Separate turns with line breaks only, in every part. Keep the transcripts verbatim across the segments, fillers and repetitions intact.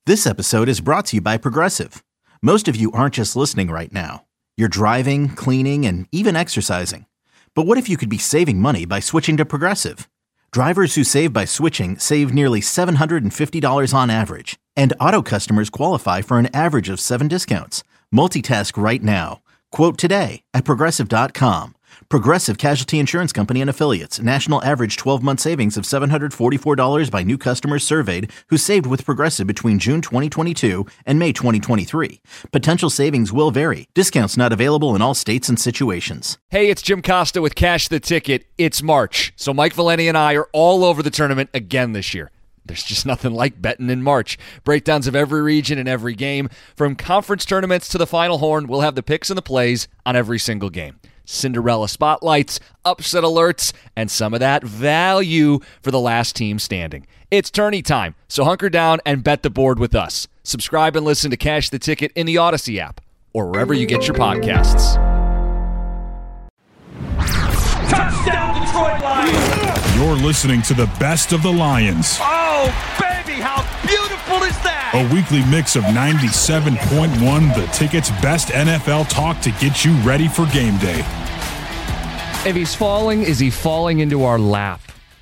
This episode is brought to you by Progressive. Most of you aren't just listening right now. You're driving, cleaning, and even exercising. But what if you could be saving money by switching to Progressive? Drivers who save by switching save nearly seven hundred fifty dollars on average. And auto customers qualify for an average of seven discounts. Multitask right now. Quote today at Progressive dot com. Progressive Casualty Insurance Company and Affiliates. National average twelve-month savings of seven hundred forty-four dollars by new customers surveyed who saved with Progressive between June twenty twenty-two and May twenty twenty-three. Potential savings will vary. Discounts not available in all states and situations.
Hey, it's Jim Costa with Cash the Ticket. It's March, so Mike Valeni and I are all over the tournament again this year. There's just nothing like betting in March. Breakdowns of every region and every game. From conference tournaments to the Final Horn, we'll have the picks and the plays on every single game. Cinderella spotlights, upset alerts, and some of that value for the last team standing. It's tourney time, so hunker down and bet the board with us. Subscribe and listen to Cash the Ticket in the Odyssey app or wherever you get your podcasts.
Touchdown, Detroit Lions!
You're listening to the best of the Lions.
Oh, baby, how beautiful is that?
A weekly mix of ninety-seven point one, The Ticket's best N F L talk to get you ready for game day.
If he's falling, is he falling into our lap?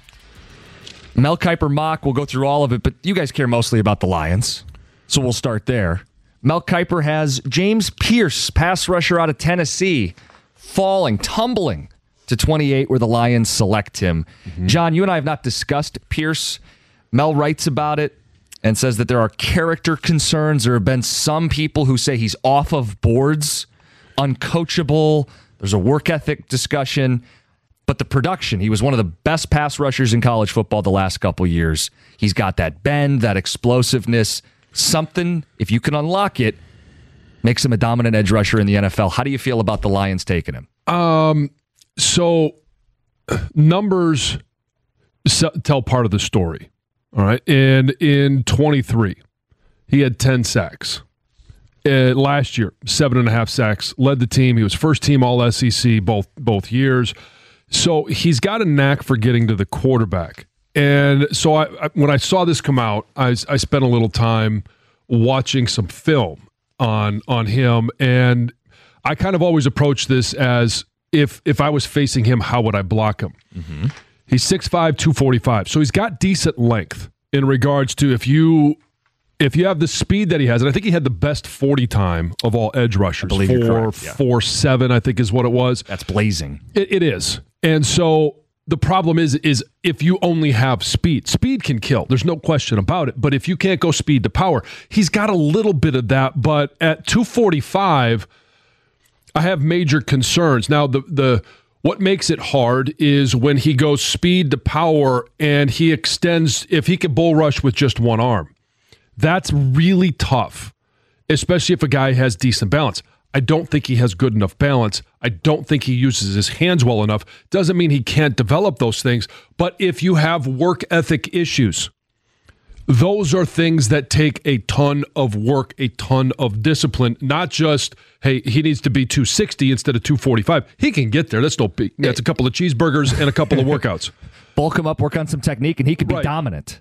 Mel Kiper mock, we'll go through all of it, but you guys care mostly about the Lions, so we'll start there. Mel Kiper has James Pierce, pass rusher out of Tennessee, falling, tumbling to twenty-eight, where the Lions select him. Mm-hmm. John, you and I have not discussed Pierce. Mel writes about it and says that there are character concerns. There have been some people who say he's off of boards, uncoachable. There's a work ethic discussion. But the production, he was one of the best pass rushers in college football the last couple years. He's got that bend, that explosiveness. Something, if you can unlock it, makes him a dominant edge rusher in the N F L. How do you feel about the Lions taking him?
Um, so numbers tell part of the story. All right. And in twenty-three, he had ten sacks. Uh, last year, seven and a half sacks, led the team. He was first team all S E C both both years. So he's got a knack for getting to the quarterback. And so I, I, when I saw this come out, I, I spent a little time watching some film on on him. And I kind of always approach this as if if I was facing him, how would I block him? Mm-hmm. He's six five, two forty-five. So he's got decent length in regards to if you if you have the speed that he has. And I think he had the best forty time of all edge rushers.
I believe
four,
you're correct. Yeah.
four seven, I think is what it was.
That's blazing.
It, it is. And so the problem is, is if you only have speed, speed can kill. There's no question about it. But if you can't go speed to power, he's got a little bit of that. But at two forty-five, I have major concerns. Now, the the what makes it hard is when he goes speed to power and he extends, if he can bull rush with just one arm. That's really tough, especially if a guy has decent balance. I don't think he has good enough balance. I don't think he uses his hands well enough. Doesn't mean he can't develop those things. But if you have work ethic issues, those are things that take a ton of work, a ton of discipline, not just, hey, he needs to be two sixty instead of two forty-five. He can get there. That's no big. That's a couple of cheeseburgers and a couple of workouts.
Bulk him up, work on some technique, and he could be
Right.
dominant.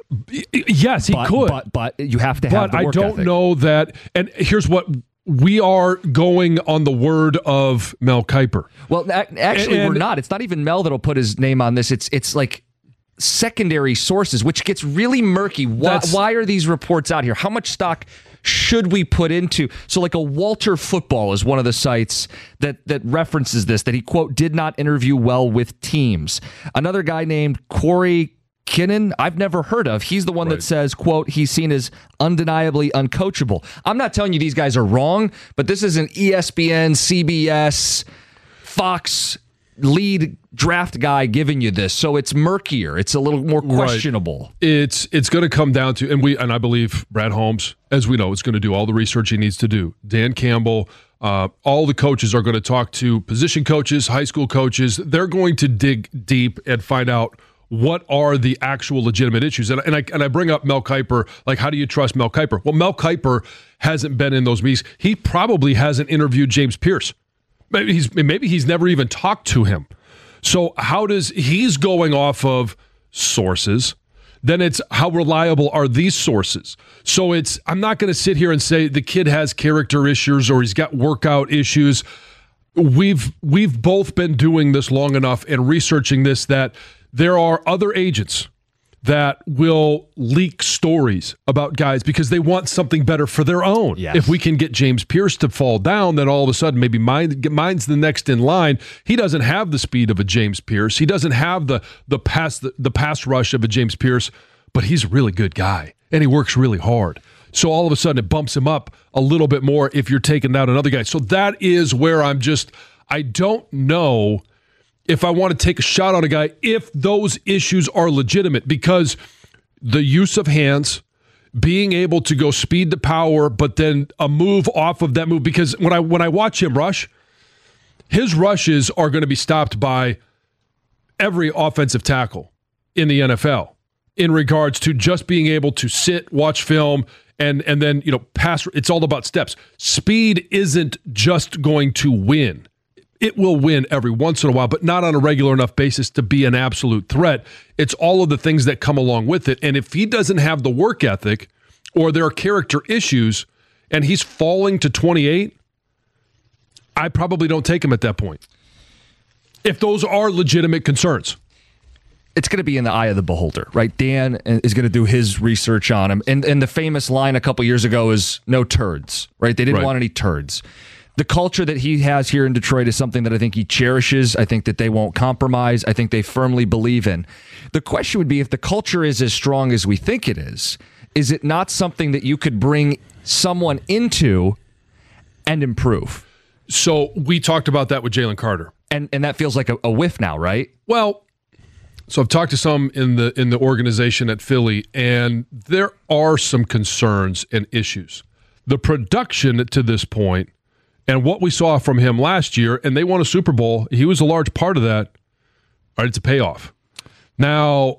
Yes, he
but,
could.
But, but you have to have
But
the work
I don't
ethic.
know that. And here's what we are going on the word of Mel Kiper.
Well, ac- actually,
And-
we're not. It's not even Mel that'll put his name on this. It's it's like secondary sources, which gets really murky. Why,
That's-
why are these reports out here? How much stock should we put into? So like a Walter Football is one of the sites that that references this, that he, quote, did not interview well with teams. Another guy named Corey Kinnan, I've never heard of. He's the one
Right.
that says, quote, he's seen as undeniably uncoachable. I'm not telling you these guys are wrong, but this is an E S P N, C B S, Fox lead draft guy giving you this, so it's murkier. It's a little more questionable.
Right. It's it's going to come down to, and we and I believe Brad Holmes, as we know, is going to do all the research he needs to do. Dan Campbell, uh, all the coaches are going to talk to position coaches, high school coaches. They're going to dig deep and find out what are the actual legitimate issues. And, and I and I bring up Mel Kiper, like, how do you trust Mel Kiper? Well, Mel Kiper hasn't been in those meetings. He probably hasn't interviewed James Pierce. Maybe he's maybe he's never even talked to him. So how does he's going off of sources? then it's how reliable are these sources. So it's I'm not going to sit here and say the kid has character issues or he's got workout issues. We've we've both been doing this long enough and researching this that there are other agents that will leak stories about guys because they want something better for their own.
Yes.
If we can get James Pierce to fall down, then all of a sudden maybe mine, mine's the next in line. He doesn't have the speed of a James Pierce. He doesn't have the the pass the, the pass rush of a James Pierce, but he's a really good guy and he works really hard. So all of a sudden it bumps him up a little bit more if you're taking down another guy. So that is where I'm just I don't know if I want to take a shot on a guy, if those issues are legitimate, because the use of hands, being able to go speed to power, but then a move off of that move, because when I when I watch him rush, his rushes are going to be stopped by every offensive tackle in the N F L in regards to just being able to sit, watch film, and and then, you know, pass. It's all about steps. Speed isn't just going to win. It will win every once in a while, but not on a regular enough basis to be an absolute threat. It's all of the things that come along with it. And if he doesn't have the work ethic or there are character issues and he's falling to twenty-eight, I probably don't take him at that point. If those are legitimate concerns.
It's going to be in the eye of the beholder, right? Dan is going to do his research on him. And, and the famous line a couple years ago is no turds, right? They didn't
Right.
want any turds. The culture that he has here in Detroit is something that I think he cherishes. I think that they won't compromise. I think they firmly believe in. The question would be, if the culture is as strong as we think it is, is it not something that you could bring someone into and improve?
So we talked about that with Jalen Carter.
And and that feels like a, a whiff now, right?
Well, so I've talked to some in the in the organization at Philly, and there are some concerns and issues. The production to this point and what we saw from him last year, and they won a Super Bowl, he was a large part of that. All right, it's a payoff. Now,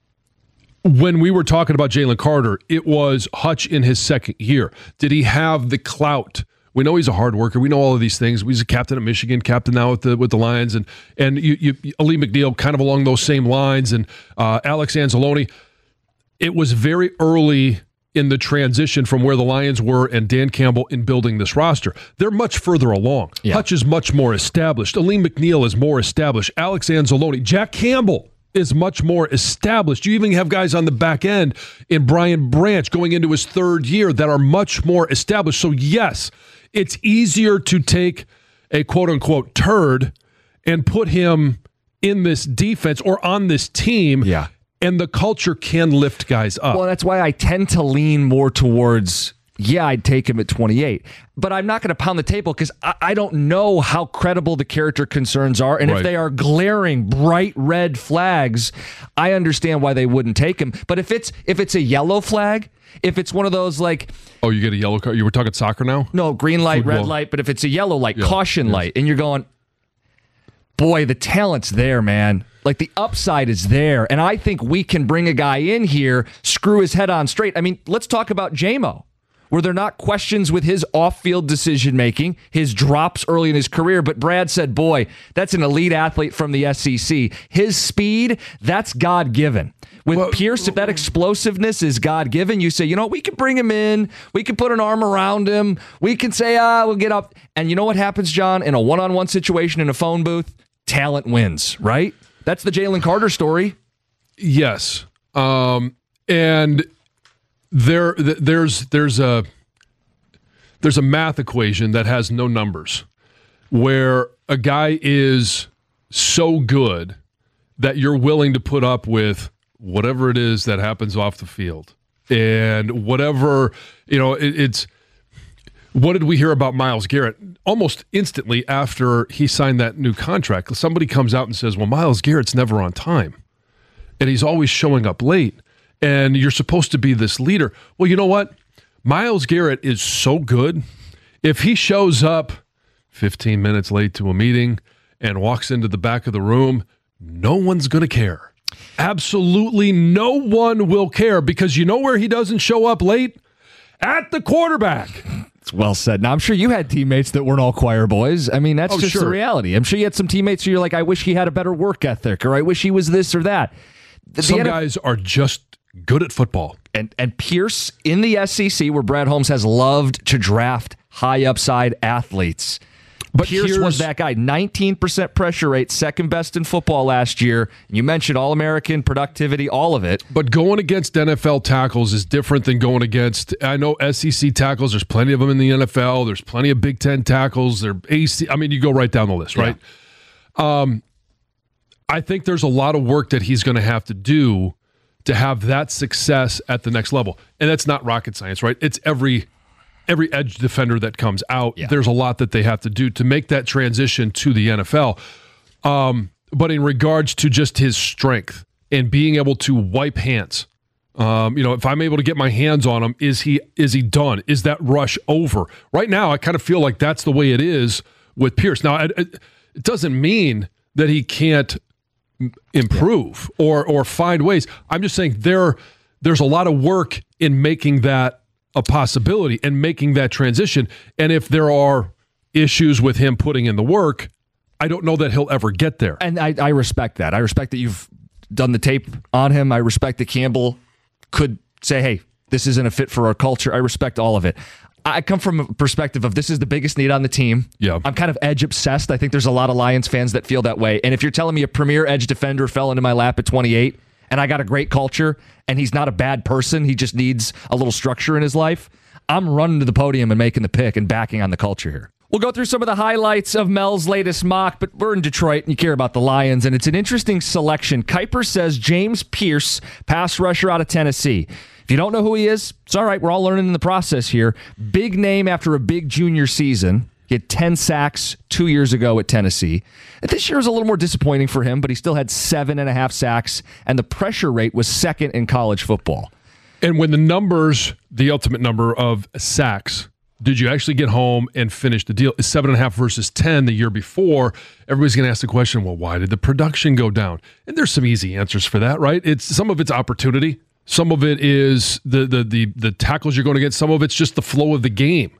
when we were talking about Jalen Carter, it was Hutch in his second year. Did he have the clout? We know he's a hard worker. We know all of these things. He's a captain at Michigan, captain now with the with the Lions, and and you, you, Ali McNeil kind of along those same lines, and uh, Alex Anzalone. It was very early in the transition from where the Lions were and Dan Campbell in building this roster. They're much further along.
Yeah.
Hutch is much more established. Ali McNeil is more established. Alex Anzalone, Jack Campbell is much more established. You even have guys on the back end in Brian Branch going into his third year that are much more established. So yes, it's easier to take a quote-unquote turd and put him in this defense or on this team.
Yeah.
And the culture can lift guys up.
Well, that's why I tend to lean more towards, yeah, I'd take him at twenty-eight. But I'm not going to pound the table because I, I don't know how credible the character concerns are. And
Right.
if they are glaring, bright red flags, I understand why they wouldn't take him. But if it's if it's a yellow flag, if it's one of those like,
Oh, you get a yellow card? You were talking soccer now?
no, green light, red
Football.
light, but if it's a yellow light,
Yeah,
caution
yes.
light, and you're going, boy, the talent's there, man. Like, the upside is there. And I think we can bring a guy in here, screw his head on straight. I mean, let's talk about J-Mo. Were there not questions with his off-field decision-making, his drops early in his career? But Brad said, boy, that's an elite athlete from the S E C. His speed, that's God-given. With
Well,
Pierce, if that explosiveness is God-given, you say, you know, we can bring him in. We can put an arm around him. We can say, ah, we'll get up. And you know what happens, John? In a one-on-one situation in a phone booth, talent wins, right? That's the Jalen Carter story.
Yes. Um, and there, th- there's there's a there's a math equation that has no numbers, where a guy is so good that you're willing to put up with whatever it is that happens off the field, and whatever, you know, it, it's. What did we hear about Myles Garrett? Almost instantly after he signed that new contract, somebody comes out and says, well, Myles Garrett's never on time, and he's always showing up late, and you're supposed to be this leader. Well, you know what? Myles Garrett is so good. If he shows up fifteen minutes late to a meeting and walks into the back of the room, no one's going to care. Absolutely no one will care, because you know where he doesn't show up late? At the quarterback.
It's well said. Now, I'm sure you had teammates that weren't all choir boys. I mean, that's
Oh,
just the
sure.
reality. I'm sure you had some teammates who you're like, I wish he had a better work ethic, or I wish he was this or that. The- the
Some
N F L
guys are just good at football.
And and Pierce in the S E C, where Brad Holmes has loved to draft high upside athletes. But Pierce was that guy. nineteen percent pressure rate, second best in football last year. You mentioned All-American, productivity, all of it.
But going against N F L tackles is different than going against, I know S E C tackles, there's plenty of them in the N F L. There's plenty of Big Ten tackles. They're A C, I mean, you go right down the list, right? Yeah. Um, I think there's a lot of work that he's going to have to do to have that success at the next level. And that's not rocket science, right? It's every every edge defender that comes out. Yeah. There's a lot that they have to do to make that transition to the N F L. Um, but in regards to just his strength and being able to wipe hands, um, you know, if I'm able to get my hands on him, is he is he done? Is that rush over? Right now, I kind of feel like that's the way it is with Pierce. Now, it, it doesn't mean that he can't improve yeah. or or find ways. I'm just saying there there's a lot of work in making that a possibility and making that transition. And if there are issues with him putting in the work, I don't know that he'll ever get there.
And I, I respect that. I respect that you've done the tape on him. I respect that Campbell could say, hey, this isn't a fit for our culture. I respect all of it. I come from a perspective of this is the biggest need on the team.
Yeah.
I'm kind of edge obsessed. I think there's a lot of Lions fans that feel that way. And if you're telling me a premier edge defender fell into my lap at twenty-eight and I got a great culture and he's not a bad person, he just needs a little structure in his life, I'm running to the podium and making the pick and backing on the culture here. We'll go through some of the highlights of Mel's latest mock, but we're in Detroit and you care about the Lions, and it's an interesting selection. Kuiper says James Pierce, pass rusher out of Tennessee. If you don't know who he is, it's all right. We're all learning in the process here. Big name after a big junior season. He had ten sacks two years ago at Tennessee. This year was a little more disappointing for him, but he still had seven and a half sacks, and the pressure rate was second in college football.
And when the numbers, the ultimate number of sacks, did you actually get home and finish the deal? Is seven and a half versus ten the year before? Everybody's going to ask the question, well, why did the production go down? And there's some easy answers for that, right? It's some of it's opportunity. Some of it is the the the the tackles you're going to get. Some of it's just the flow of the game.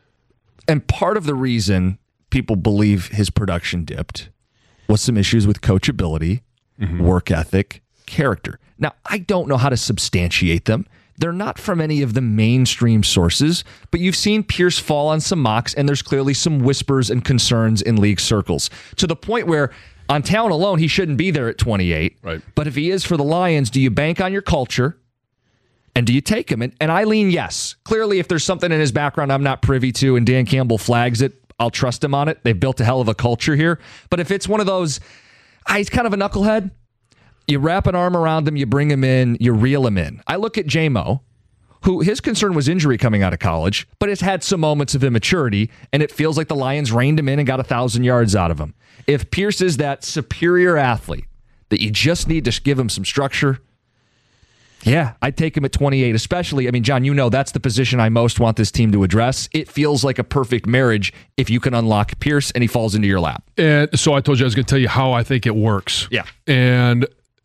And part of the reason people believe his production dipped was some issues with coachability, mm-hmm. work ethic, character. Now, I don't know how to substantiate them. They're not from any of the mainstream sources, but you've seen Pierce fall on some mocks, and there's clearly some whispers and concerns in league circles to the point where on talent alone, he shouldn't be there at twenty-eight.
Right.
But if he is for the Lions, do you bank on your culture? And do you take him? And, and I lean yes. Clearly, if there's something in his background I'm not privy to and Dan Campbell flags it, I'll trust him on it. They've built a hell of a culture here. But if it's one of those, ah, he's kind of a knucklehead, you wrap an arm around him, you bring him in, you reel him in. I look at J-Mo, who his concern was injury coming out of college, but has had some moments of immaturity, and it feels like the Lions reined him in and got a thousand yards out of him. If Pierce is that superior athlete that you just need to give him some structure, yeah, I'd take him at twenty-eight, especially, I mean, John, you know that's the position I most want this team to address. It feels like a perfect marriage if you can unlock Pierce and he falls into your lap.
And so I told you I was going to tell you how I think it works.
Yeah.
And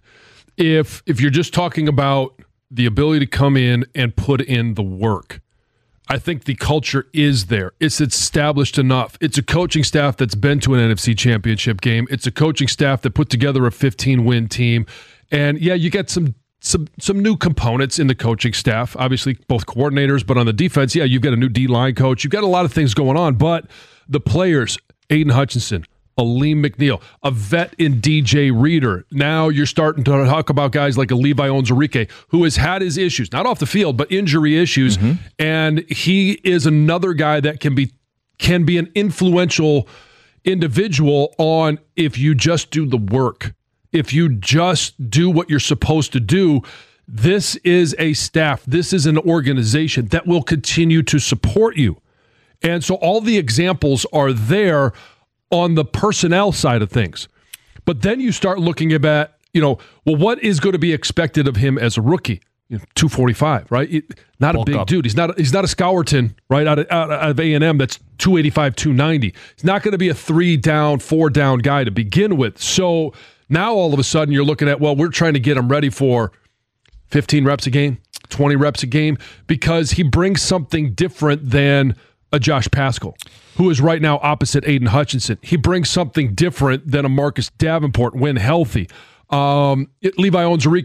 if if you're just talking about the ability to come in and put in the work, I think the culture is there. It's established enough. It's a coaching staff that's been to an N F C championship game. It's a coaching staff that put together a fifteen-win team. And yeah, you get some Some some new components in the coaching staff, obviously both coordinators, but on the defense, yeah, you've got a new D-line coach. You've got a lot of things going on, but the players, Aiden Hutchinson, Aleem McNeil, a vet in D J Reader. Now you're starting to talk about guys like a Levi Onwuzurike, who has had his issues, not off the field, but injury issues, mm-hmm. and he is another guy that can be can be an influential individual on if you just do the work. If you just do what you're supposed to do, this is a staff, this is an organization that will continue to support you. And so all the examples are there on the personnel side of things. But then you start looking at, you know, well, what is going to be expected of him as a rookie? You know, two forty-five, right? It, not Bulk a big up. dude. He's not he's not a Scourton, right, out of, out of A and M that's two eighty-five, two ninety. He's not going to be a three down, four down guy to begin with. So now all of a sudden you're looking at, well, we're trying to get him ready for fifteen reps a game, twenty reps a game, because he brings something different than a Josh Paschal, who is right now opposite Aiden Hutchinson. He brings something different than a Marcus Davenport when healthy. Um, Levi Onwuzurike,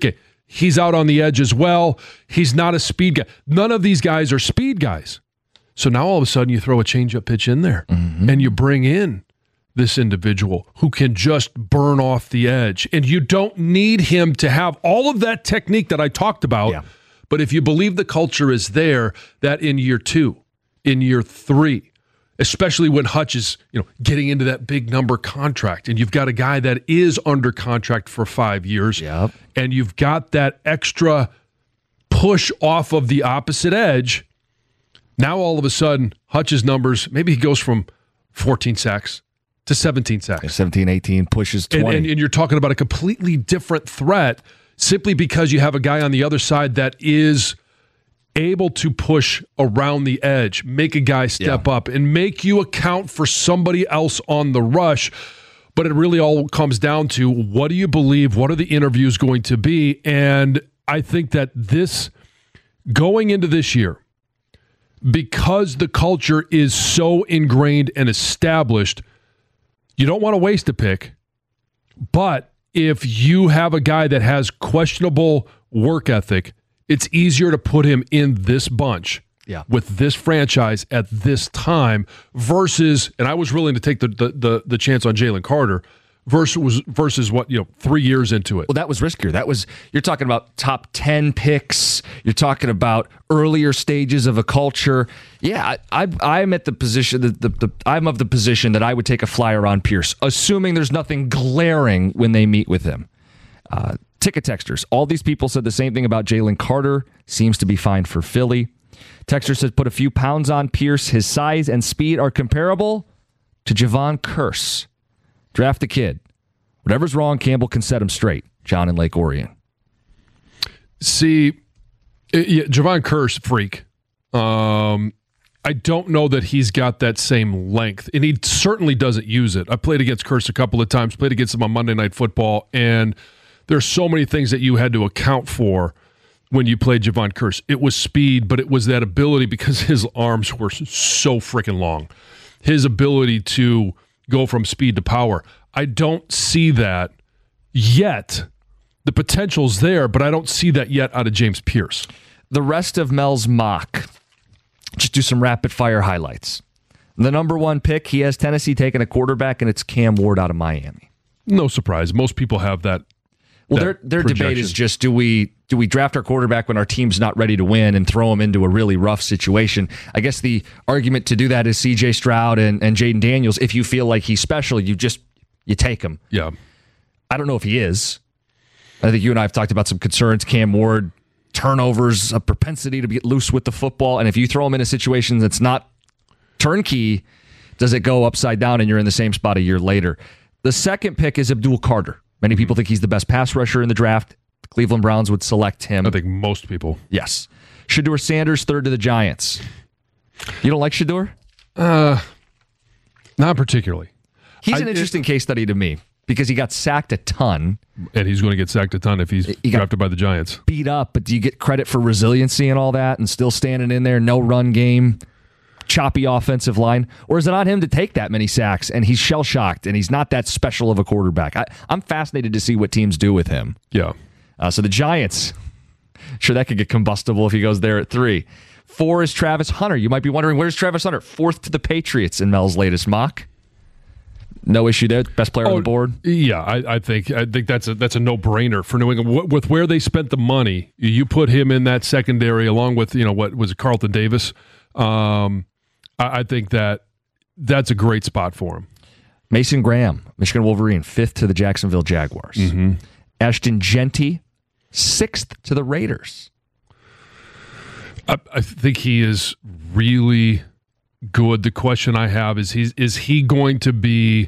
He's out on the edge as well. He's not a speed guy. None of these guys are speed guys. So now all of a sudden you throw a changeup pitch in there mm-hmm. and you bring in this individual who can just burn off the edge. And you don't need him to have all of that technique that I talked about. Yeah. But if you believe the culture is there, that in year two, in year three, especially when Hutch is, you know, getting into that big number contract, and you've got a guy that is under contract for five years,
yep.
and you've got that extra push off of the opposite edge, now all of a sudden, Hutch's numbers, maybe he goes from fourteen sacks to seventeen sacks.
seventeen, eighteen, pushes twenty.
And, and, and you're talking about a completely different threat simply because you have a guy on the other side that is able to push around the edge, make a guy step yeah. up, and make you account for somebody else on the rush. But it really all comes down to, what do you believe? What are the interviews going to be? And I think that this, going into this year, because the culture is so ingrained and established, you don't want to waste a pick. But if you have a guy that has questionable work ethic, it's easier to put him in this bunch
yeah.
with this franchise at this time versus, and I was willing to take the the the, the chance on Jalen Carter versus versus what, you know, three years into it.
Well, that was riskier. That was, you're talking about top ten picks. You're talking about earlier stages of a culture. Yeah, I, I, I'm at the position that the, the I'm of the position that I would take a flyer on Pierce, assuming there's nothing glaring when they meet with him. Uh, ticket texters. All these people said the same thing about Jalen Carter. Seems to be fine for Philly. Texter says, put a few pounds on Pierce. His size and speed are comparable to Javon Curse. Draft the kid. Whatever's wrong, Campbell can set him straight. John in Lake Orion.
See, yeah, Javon Curse, freak. Um, I don't know that he's got that same length, and he certainly doesn't use it. I played against Curse a couple of times, played against him on Monday Night Football, and there's so many things that you had to account for when you played Javon Curse. It was speed, but it was that ability, because his arms were so freaking long. His ability to go from speed to power. I don't see that yet. The potential's there, but I don't see that yet out of James Pierce.
The rest of Mel's mock, just do some rapid fire highlights. The number one pick, he has Tennessee taking a quarterback, and it's Cam Ward out of Miami.
No surprise. Most people have that.
Well, their their debate is just, do we do we draft our quarterback when our team's not ready to win and throw him into a really rough situation? I guess the argument to do that is C J Stroud and, and Jaden Daniels. If you feel like he's special, you just you take him.
Yeah.
I don't know if he is. I think you and I have talked about some concerns. Cam Ward, turnovers, a propensity to get loose with the football. And if you throw him in a situation that's not turnkey, does it go upside down and you're in the same spot a year later? The second pick is Abdul Carter. Many people think he's the best pass rusher in the draft. The Cleveland Browns would select him.
I think most people.
Yes. Shedeur Sanders, third to the Giants. You don't like Shedeur?
Uh, not particularly.
He's
I,
an interesting it, case study to me because he got sacked a ton.
And he's going to get sacked a ton if he's he drafted by the Giants.
Beat up, but do you get credit for resiliency and all that and still standing in there, no run game, choppy offensive line? Or is it on him to take that many sacks and he's shell-shocked and he's not that special of a quarterback? I, I'm fascinated to see what teams do with him.
Yeah.
Uh, so the Giants, sure, that could get combustible if he goes there at three. Four is Travis Hunter. You might be wondering, where's Travis Hunter? Fourth to the Patriots in Mel's latest mock. No issue there. Best player oh, on the board.
Yeah, I, I think I think that's a that's a no brainer for New England. With where they spent the money, you put him in that secondary along with, you know, what was it, Carlton Davis. Um, I, I think that that's a great spot for him.
Mason Graham, Michigan Wolverine, fifth to the Jacksonville Jaguars.
Mm-hmm.
Ashton Jeanty, sixth to the Raiders.
I, I think he is really good. The question I have is, he's, is he going to be...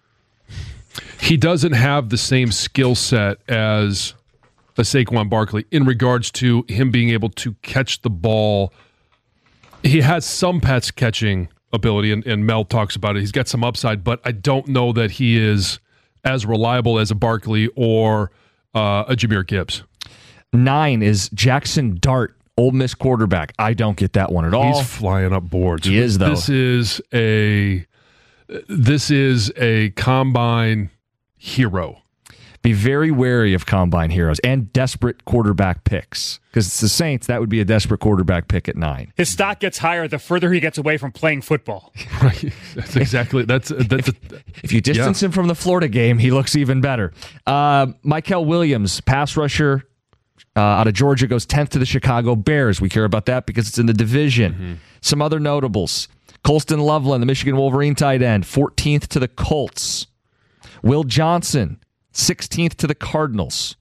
He doesn't have the same skill set as a Saquon Barkley in regards to him being able to catch the ball. He has some pass catching ability, and, and Mel talks about it. He's got some upside, but I don't know that he is as reliable as a Barkley or uh, a Jahmyr Gibbs.
Nine is Jackson Dart, Ole Miss quarterback. I don't get that one at all.
He's flying up boards.
He is, though.
This is a this is a combine hero.
Be very wary of combine heroes and desperate quarterback picks. Because it's the Saints, that would be a desperate quarterback pick at nine.
His stock gets higher the further he gets away from playing football.
Right. That's exactly. That's that's.
If, if you distance yeah. him from the Florida game, he looks even better. Uh, Mykel Williams, pass rusher uh, out of Georgia, goes tenth to the Chicago Bears. We care about that because it's in the division. Mm-hmm. Some other notables. Colston Loveland, the Michigan Wolverine tight end, fourteenth to the Colts. Will Johnson, sixteenth to the Cardinals.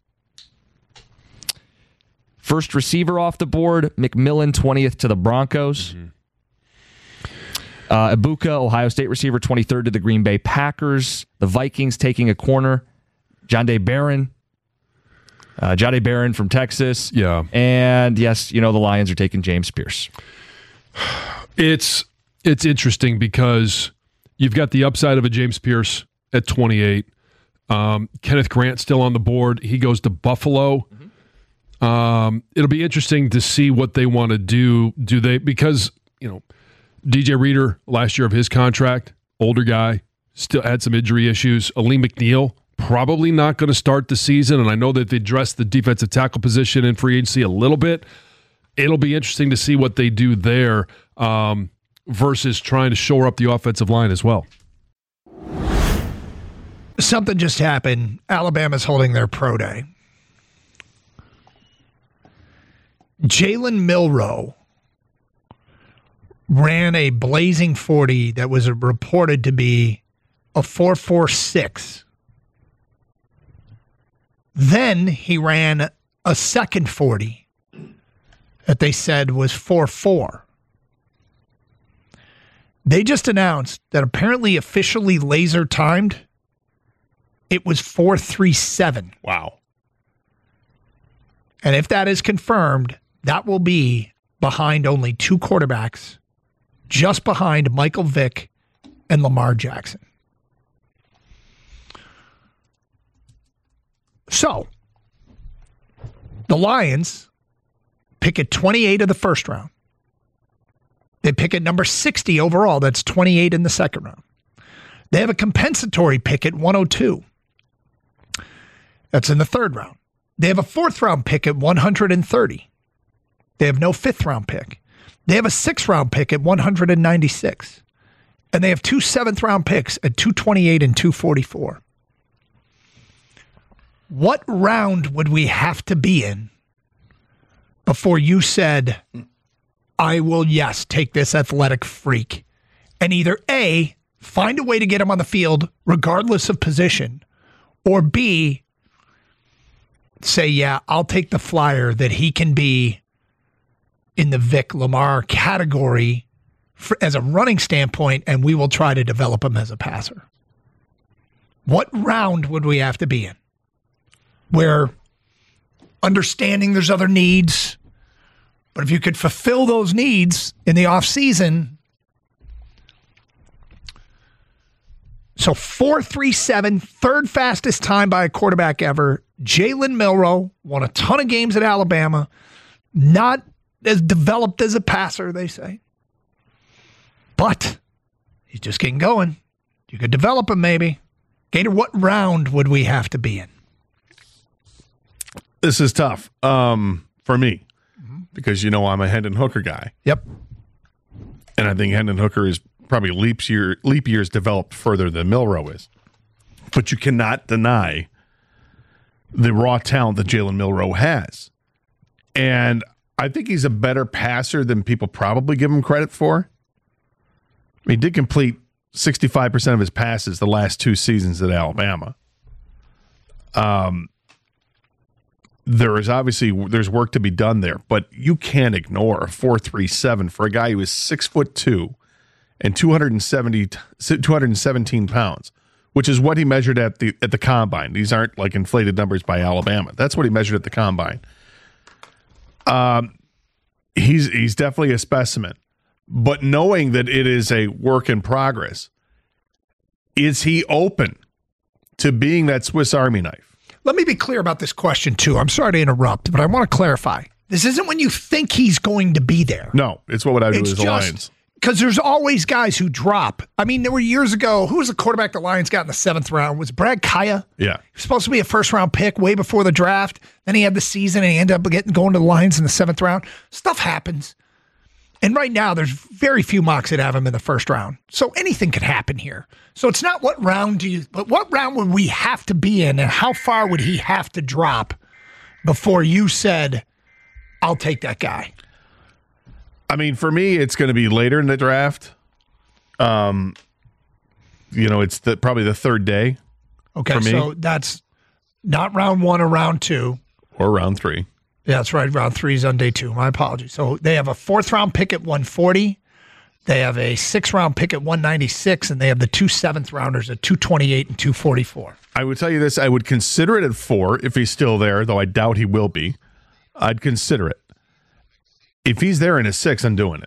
First receiver off the board, McMillan, twentieth to the Broncos. Mm-hmm. Uh, Ibuka, Ohio State receiver, twenty-third to the Green Bay Packers. The Vikings taking a corner. Jahdae Barron. Uh, Jahdae Barron from Texas.
Yeah.
And yes, you know, the Lions are taking James Pierce.
It's it's interesting because you've got the upside of a James Pierce at twenty-eight. Um, Kenneth Grant still on the board. He goes to Buffalo. Mm-hmm. Um, it'll be interesting to see what they want to do. Do they, because, you know, D J Reader, last year of his contract, older guy, still had some injury issues. Aleem McNeil, probably not going to start the season, and I know that they addressed the defensive tackle position in free agency a little bit. It'll be interesting to see what they do there um, versus trying to shore up the offensive line as well.
Something just happened. Alabama's holding their pro day. Jalen Milroe ran a blazing forty that was reported to be a four four six. Then he ran a second forty that they said was four four. They just announced that apparently officially laser timed, it was four three seven.
Wow.
And if that is confirmed, that will be behind only two quarterbacks, just behind Michael Vick and Lamar Jackson. So, the Lions pick at twenty-eight of the first round. They pick at number sixty overall. That's twenty-eight in the second round. They have a compensatory pick at one oh two. That's in the third round. They have a fourth round pick at one hundred thirty. They have no fifth round pick. They have a sixth round pick at one hundred ninety-six. And they have two seventh round picks at two twenty-eight and two forty-four. What round would we have to be in before you said, I will, yes, take this athletic freak and either A, find a way to get him on the field regardless of position, or B, say, yeah, I'll take the flyer that he can be in the Vic Lamar category for, as a running standpoint, and we will try to develop him as a passer. What round would we have to be in? Where understanding there's other needs, but if you could fulfill those needs in the offseason. So four three seven, third fastest time by a quarterback ever. Jalen Milroe won a ton of games at Alabama. Not as developed as a passer, they say. But he's just getting going. You could develop him maybe. Gator, what round would we have to be in?
This is tough um, for me mm-hmm. because, you know, I'm a Hendon Hooker guy.
Yep.
And I think Hendon Hooker is probably leap, year, leap years developed further than Milroe is. But you cannot deny the raw talent that Jalen Milroe has. And I think he's a better passer than people probably give him credit for. I mean, he did complete sixty-five percent of his passes the last two seasons at Alabama. Um, there is obviously there's work to be done there, but you can't ignore a four three seven for a guy who is six foot two and two seventy, two seventeen pounds, which is what he measured at the at the combine. These aren't like inflated numbers by Alabama. That's what he measured at the combine. Um, he's he's definitely a specimen, but knowing that it is a work in progress, is he open to being that Swiss Army knife?
Let me be clear about this question, too. I'm sorry to interrupt, but I want to clarify. This isn't when you think he's going to be there.
No, it's what would I do
it's
as
just,
Lions.
because there's always guys who drop. I mean, there were years ago, who was the quarterback the Lions got in the seventh round? Was it Brad Kaya?
Yeah.
He was supposed to be a first-round pick way before the draft. Then he had the season, and he ended up getting going to the Lions in the seventh round. Stuff happens. And right now, there's very few mocks that have him in the first round. So anything could happen here. So it's not what round do you, but what round would we have to be in, and how far would he have to drop before you said, I'll take that guy?
I mean, for me, it's going to be later in the draft. Um, you know, it's the, probably the third day.
Okay, so that's not round one or round two.
Or round three.
Yeah, that's right. Round three is on day two. My apologies. So they have a fourth round pick at one forty. They have a sixth round pick at one ninety-six, and they have the two seventh rounders at two twenty-eight and two forty-four.
I would tell you this. I would consider it at four if he's still there, though I doubt he will be. I'd consider it. If he's there in a six, I'm doing it.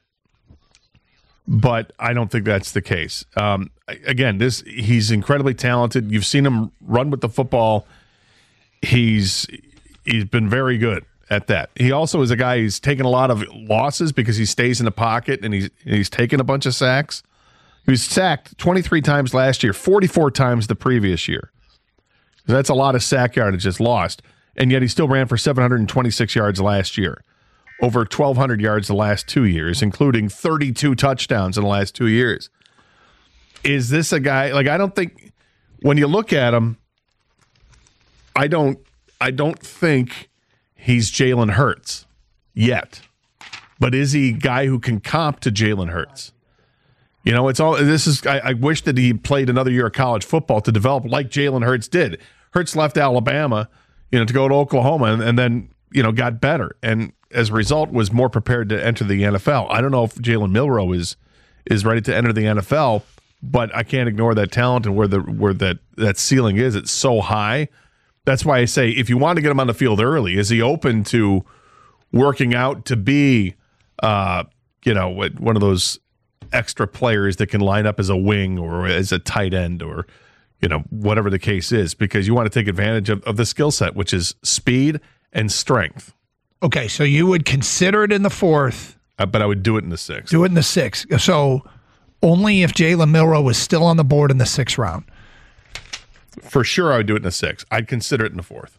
But I don't think that's the case. Um, again, this he's incredibly talented. You've seen him run with the football. He's he's been very good at that. He also is a guy who's taken a lot of losses because he stays in the pocket and he's he's taken a bunch of sacks. He was sacked twenty-three times last year, forty-four times the previous year. That's a lot of sack yardage just lost. And yet he still ran for seven hundred twenty-six yards last year. Over twelve hundred yards the last two years, including thirty-two touchdowns in the last two years. Is this a guy, like, I don't think, when you look at him, I don't, I don't think he's Jalen Hurts yet. But is he a guy who can comp to Jalen Hurts? You know, it's all, this is, I, I wish that he played another year of college football to develop like Jalen Hurts did. Hurts left Alabama, you know, to go to Oklahoma and, and then, you know, got better. And as a result, was more prepared to enter the N F L. I don't know if Jalen Milroe is is ready to enter the N F L, but I can't ignore that talent and where the where that, that ceiling is. It's so high. That's why I say, if you want to get him on the field early, is he open to working out to be, uh, you know, one of those extra players that can line up as a wing or as a tight end or, you know, whatever the case is, because you want to take advantage of, of the skill set, which is speed and strength.
Okay, so you would consider it in the fourth.
Uh, but I would do it in the sixth.
Do it in the sixth. So only if Jalen Milroe was still on the board in the sixth round.
For sure, I would do it in the sixth. I'd consider it in the fourth.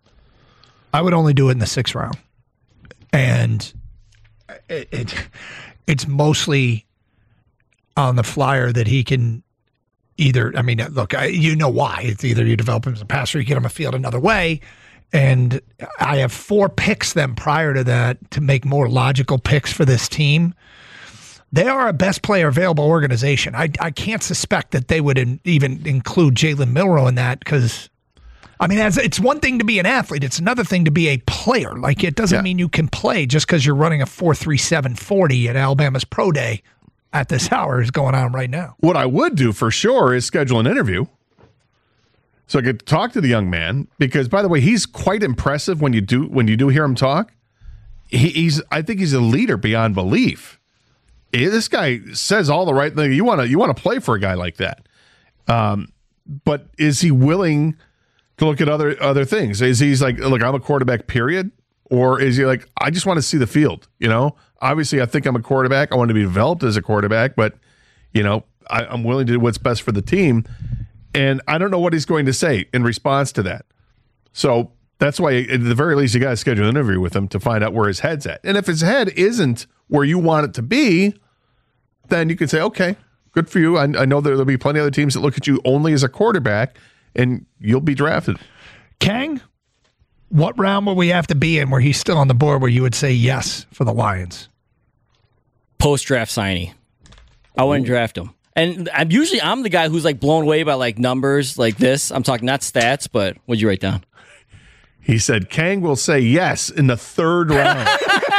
I would only do it in the sixth round. And it, it it's mostly on the flyer that he can either, I mean, look, I, you know why. It's either you develop him as a passer or you get him a field another way. And I have four picks then prior to that to make more logical picks for this team. They are a best player available organization. I, I can't suspect that they would in, even include Jalen Milroe in that because, I mean, as, it's one thing to be an athlete. It's another thing to be a player. Like, it doesn't yeah. mean you can play just because you're running a four three seven forty at Alabama's Pro Day at this hour is going on right now.
What I would do for sure is schedule an interview so I could talk to the young man, because, by the way, he's quite impressive when you do when you do hear him talk. He, he's, I think he's a leader beyond belief. He, this guy says all the right things. You want to you want to play for a guy like that, um, but is he willing to look at other other things? Is he's like, look, I'm a quarterback, period, or is he like, I just want to see the field? You know, obviously, I think I'm a quarterback. I want to be developed as a quarterback, but you know, I, I'm willing to do what's best for the team. And I don't know what he's going to say in response to that. So that's why, at the very least, you got to schedule an interview with him to find out where his head's at. And if his head isn't where you want it to be, then you can say, okay, good for you. I, I know there'll be plenty of other teams that look at you only as a quarterback, and you'll be drafted.
Kang, what round will we have to be in where he's still on the board where you would say yes for the Lions?
Post-draft signee. I wouldn't draft him. And I'm usually I'm the guy who's like blown away by like numbers like this. I'm talking not stats, but what'd you write down?
He said Kang will say yes in the third round.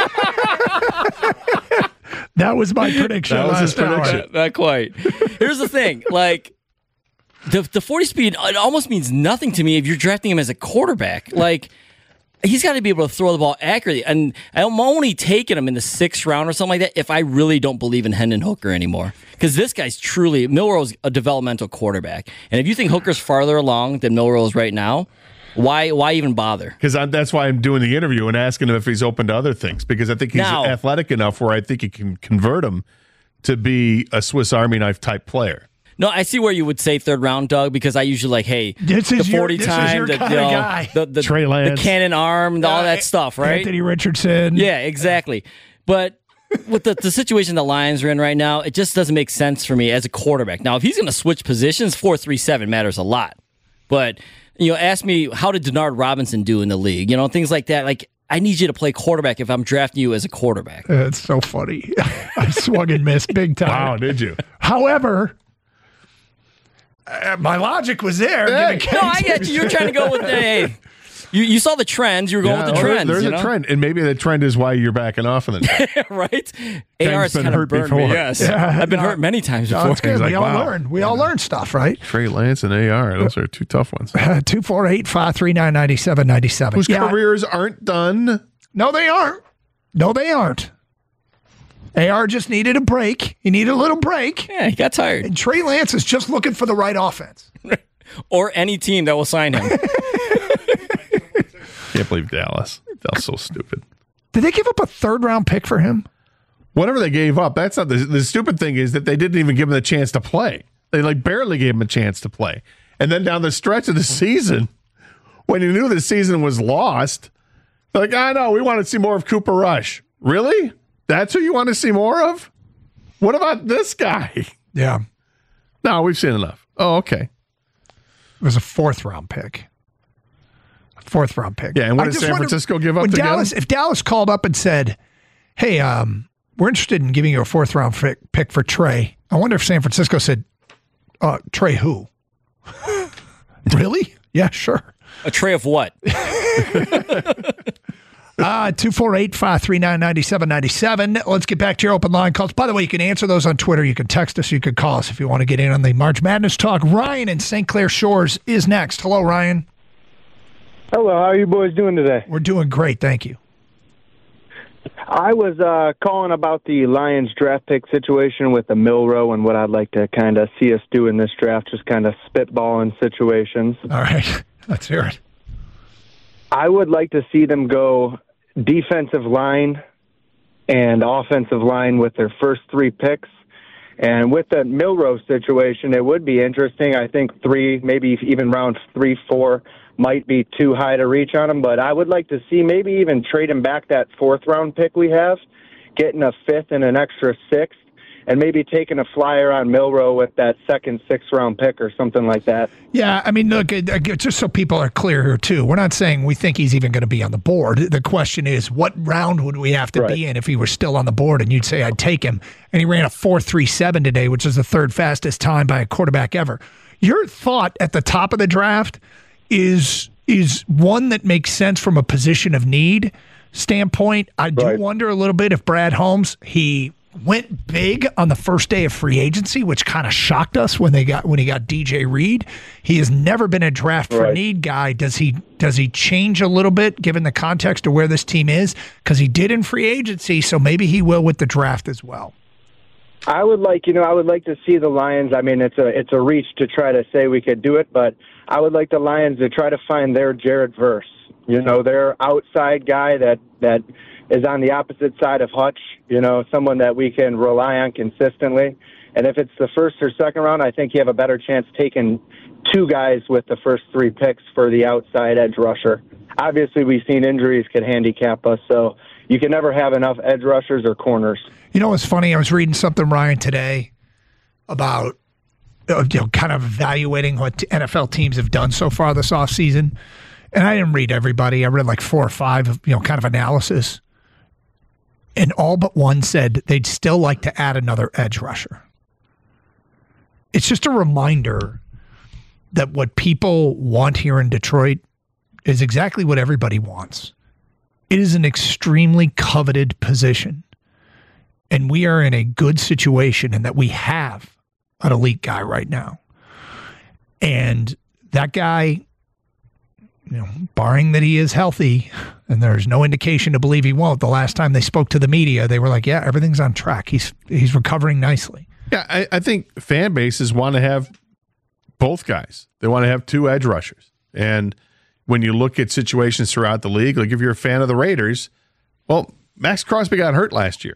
That was my prediction.
That was his prediction.
Not, not quite. Here's the thing, like the the forty speed, it almost means nothing to me if you're drafting him as a quarterback. Like, he's got to be able to throw the ball accurately. And I'm only taking him in the sixth round or something like that if I really don't believe in Hendon Hooker anymore. Because this guy's truly, Milroe's a developmental quarterback. And if you think Hooker's farther along than Milroe is right now, why why even bother?
Because that's why I'm doing the interview and asking him if he's open to other things. Because I think he's
now,
athletic enough where I think he can convert him to be a Swiss Army knife type player.
No, I see where you would say third round, Doug, because I usually like, hey,
This
the
is your-
forty
this is
time,
your
the,
kinda
you know,
guy.
the, the,
Trey
the
Lance.
cannon arm, all that stuff, right?
Anthony Richardson.
Yeah, exactly. But with the, the situation the Lions are in right now, it just doesn't make sense for me as a quarterback. Now, if he's going to switch positions, four three seven matters a lot. But, you know, ask me, how did Denard Robinson do in the league? You know, things like that. Like, I need you to play quarterback if I'm drafting you as a quarterback.
Uh, It's so funny. I swung and missed big time.
Wow, did you?
However, uh, my logic was there.
Hey.
Giving
No, I get you. You're trying to go with the, hey, you, you saw the trends. You were going
Yeah,
with the
well,
trends.
There's
you
a
know?
trend, and maybe the trend is why you're backing off on the
right? A R's
been
kind of
hurt
burned me.
before.
Yes.
Yeah.
I've been
No.
hurt many times
No,
before.
it's good.
He's
We
like,
all
wow.
learn. We all learn stuff, right?
Trey Lance and A R. Those are two tough ones.
two four eight, five three nine, nine seven nine seven.
Whose careers aren't done.
No, they aren't. No, they aren't. A R just needed a break. He needed a little break.
Yeah, he got tired.
And Trey Lance is just looking for the right offense.
Or any team that will sign him.
Can't believe Dallas. Dallas so stupid.
Did they give up a third round pick for him?
Whatever they gave up, that's not the, the stupid thing is that they didn't even give him the chance to play. They like barely gave him a chance to play. And then down the stretch of the season, when you knew the season was lost, they're like, I know, we want to see more of Cooper Rush. Really? That's who you want to see more of? What about this guy?
Yeah.
No, we've seen enough. Oh, okay.
It was a fourth round pick. Fourth round pick.
Yeah, and what
I
did
just
San
wonder-
Francisco give up
when
to get
Dallas,
him?
If Dallas called up and said, hey, um, we're interested in giving you a fourth round pick, pick for Trey, I wonder if San Francisco said, uh, Trey who? Really? Yeah, sure.
A tray of what?
Uh, two four eight, five three nine, nine seven nine seven. Let's get back to your open line calls. By the way, you can answer those on Twitter. You can text us. You can call us if you want to get in on the March Madness talk. Ryan in Saint Clair Shores is next. Hello, Ryan.
Hello, how are you boys doing today?
We're doing great. Thank you.
I was uh, calling about the Lions draft pick situation with the Milrow and what I'd like to kind of see us do in this draft, just kind of spitballing situations.
All right. Let's hear it.
I would like to see them go defensive line and offensive line with their first three picks. And with the Milrow situation, it would be interesting. I think three, maybe even round three, four might be too high to reach on him. But I would like to see maybe even trade him back that fourth round pick we have, getting a fifth and an extra sixth, and maybe taking a flyer on Milrow with that second, sixth round pick or something like that.
Yeah, I mean, look, uh, just so people are clear here, too, we're not saying we think he's even going to be on the board. The question is, what round would we have to
Right.
be in if he were still on the board? And you'd say, I'd take him. And he ran a four three seven today, which is the third fastest time by a quarterback ever. Your thought at the top of the draft is is one that makes sense from a position of need standpoint. I do
Right.
wonder a little bit if Brad Holmes, he went big on the first day of free agency, which kind of shocked us when they got when he got D J Reed. He has never been a draft for
Right.
need guy. Does he does he change a little bit given the context of where this team is? Because he did in free agency, so maybe he will with the draft as well.
I would like, you know, I would like to see the Lions. I mean, it's a it's a reach to try to say we could do it, but I would like the Lions to try to find their Jared Verse. You know, their outside guy that that is on the opposite side of Hutch. You know, someone that we can rely on consistently. And if it's the first or second round, I think you have a better chance taking two guys with the first three picks for the outside edge rusher. Obviously, we've seen injuries could handicap us, so you can never have enough edge rushers or corners.
You know what's funny? I was reading something, Ryan, today about uh, you know, kind of evaluating what N F L teams have done so far this offseason. And I didn't read everybody. I read like four or five, of, you know, kind of analysis. And all but one said they'd still like to add another edge rusher. It's just a reminder that what people want here in Detroit is exactly what everybody wants. It is an extremely coveted position. And we are in a good situation in that we have an elite guy right now. And that guy, you know, barring that he is healthy, and there's no indication to believe he won't. The last time they spoke to the media, they were like, yeah, everything's on track. He's he's recovering nicely.
Yeah, I, I think fan bases want to have both guys. They want to have two edge rushers. And when you look at situations throughout the league, like if you're a fan of the Raiders, well, Max Crosby got hurt last year.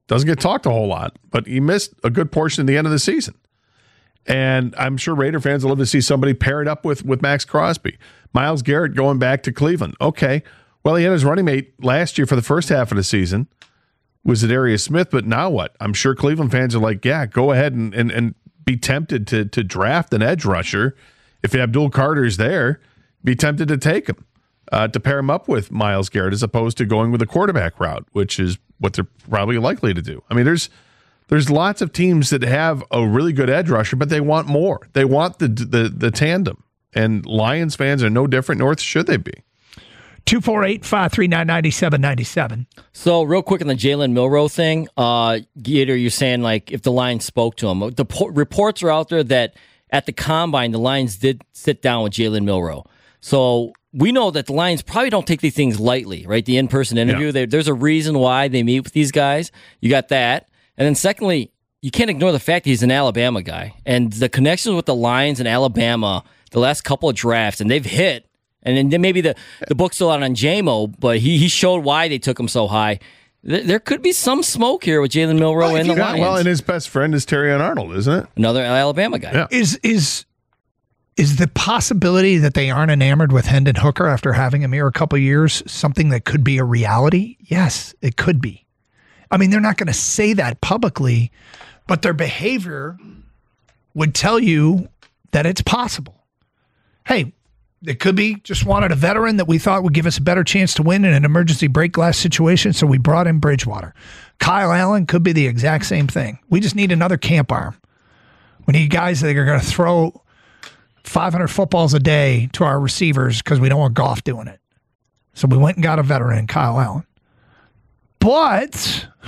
doesn't get talked a whole lot, but he missed a good portion at the end of the season. And I'm sure Raider fans will love to see somebody paired up with, with Max Crosby. Myles Garrett going back to Cleveland. Okay, well, he had his running mate last year for the first half of the season, was Zadarius Smith, but now what? I'm sure Cleveland fans are like, yeah, go ahead and, and, and be tempted to, to draft an edge rusher. If Abdul Carter's there, be tempted to take him, uh, to pair him up with Myles Garrett as opposed to going with a quarterback route, which is what they're probably likely to do. I mean, there's there's lots of teams that have a really good edge rusher, but they want more. They want the the, the tandem, and Lions fans are no different, nor should they be.
two four eight, five three nine, nine seven nine seven.
So real quick on the Jalen Milroe thing, uh, Gator, you're saying like if the Lions spoke to him. The po- reports are out there that at the Combine, the Lions did sit down with Jalen Milroe. So we know that the Lions probably don't take these things lightly, right? The in-person interview, yeah. they, there's a reason why they meet with these guys. You got that. And then secondly, you can't ignore the fact that he's an Alabama guy. And the connections with the Lions and Alabama the last couple of drafts, and they've hit. And then maybe the, the book's still out on J M O, but he, he showed why they took him so high. There, there could be some smoke here with Jalen Milroe well, and the
yeah,
Lions.
Well, and his best friend is Terrion Arnold, isn't it?
Another Alabama guy.
Yeah.
Is is is the possibility that they aren't enamored with Hendon Hooker after having him here a couple of years something that could be a reality? Yes, it could be. I mean, they're not going to say that publicly, but their behavior would tell you that it's possible. Hey, it could be just wanted a veteran that we thought would give us a better chance to win in an emergency break glass situation, so we brought in Bridgewater. Kyle Allen could be the exact same thing. We just need another camp arm. We need guys that are going to throw five hundred footballs a day to our receivers because we don't want Goff doing it. So we went and got a veteran, Kyle Allen. But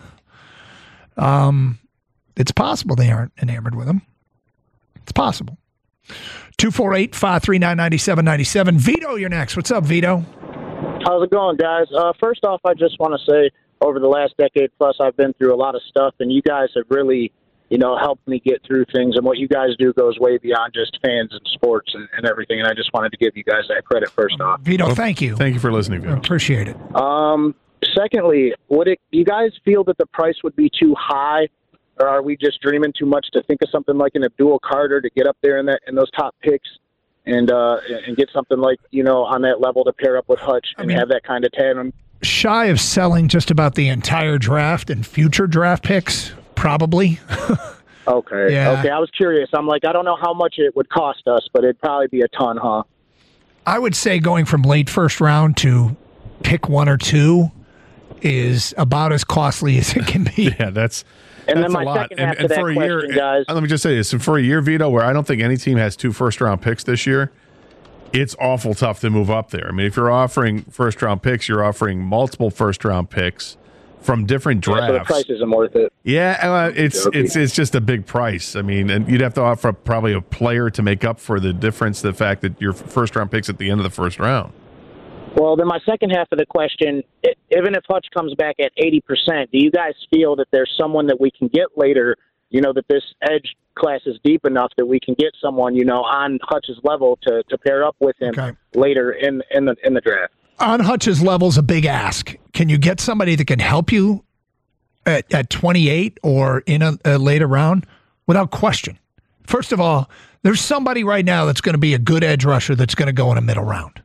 um, it's possible they aren't enamored with him. It's possible. two four eight, five three nine, nine seven nine seven. Vito, you're next. What's up, Vito?
How's it going, guys? Uh, first off, I just want to say over the last decade plus, I've been through a lot of stuff, and you guys have really, you know, helped me get through things. And what you guys do goes way beyond just fans and sports and, and everything. And I just wanted to give you guys that credit first off.
Vito, well, thank you.
Thank you for listening, Vito.
I appreciate it.
Um, secondly, would it? Do you guys feel that the price would be too high? Or are we just dreaming too much to think of something like an Abdul Carter to get up there in that in those top picks and uh, and get something like, you know, on that level to pair up with Hutch and I mean, have that kind of tandem?
Shy of selling just about the entire draft and future draft picks, probably.
Okay.
Yeah.
Okay. I was curious. I'm like, I don't know how much it would cost us, but it'd probably be a ton, huh?
I would say going from late first round to pick one or two is about as costly as it can be.
Yeah, that's.
And
That's
then my
a lot.
second half
and, and
to
for
that
a year,
question, guys.
Let me just say this. And for a year, Vito, where I don't think any team has two first-round picks this year, it's awful tough to move up there. I mean, if you're offering first-round picks, you're offering multiple first-round picks from different drafts.
Yeah, the price isn't worth it.
Yeah, uh, it's it's it's just a big price. I mean, and you'd have to offer probably a player to make up for the difference, the fact that your first-round pick's at the end of the first round.
Well, then my second half of the question, even if Hutch comes back at eighty percent, do you guys feel that there's someone that we can get later, you know, that this edge class is deep enough that we can get someone, you know, on Hutch's level to, to pair up with him okay. later in, in the in the draft?
On Hutch's level is a big ask. Can you get somebody that can help you at, at twenty-eight or in a, a later round? Without question. First of all, there's somebody right now that's going to be a good edge rusher that's going to go in a middle round.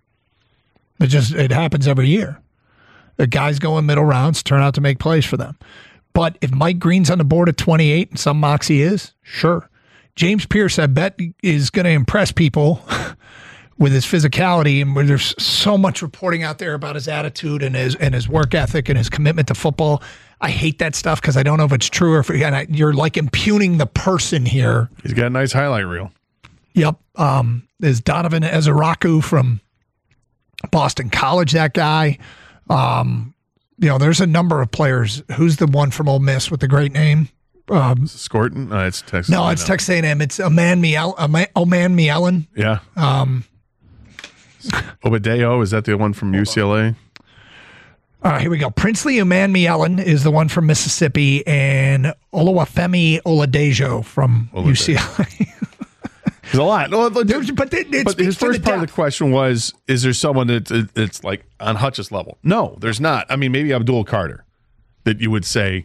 It just it happens every year. The guys go in middle rounds, turn out to make plays for them. But if Mike Green's on the board at twenty-eight, and some mocks he is, sure. James Pierce, I bet, is going to impress people with his physicality, and where there's so much reporting out there about his attitude and his and his work ethic and his commitment to football. I hate that stuff because I don't know if it's true or if and I, you're like impugning the person here.
He's got a nice highlight reel.
Yep. Um, there's Donovan Ezeraku from Boston College, that guy. Um, you know, there's a number of players. Who's the one from Ole Miss with the great name? Um,
Scorton? No, it's Texas.
No, it's Texas A and M. It's Oman Miel, Oman Mielen.
Yeah.
Um,
Obadeo, is that the one from U C L A?
All right, here we go. Princely Oman Mielen is the one from Mississippi, and Oluwafemi Oladejo from Oladejo. U C L A.
There's a lot. No, but
but, it,
but his first part depth. of the question was, is there someone that's, that's like on Hutch's level? No, there's not. I mean, maybe Abdul Carter that you would say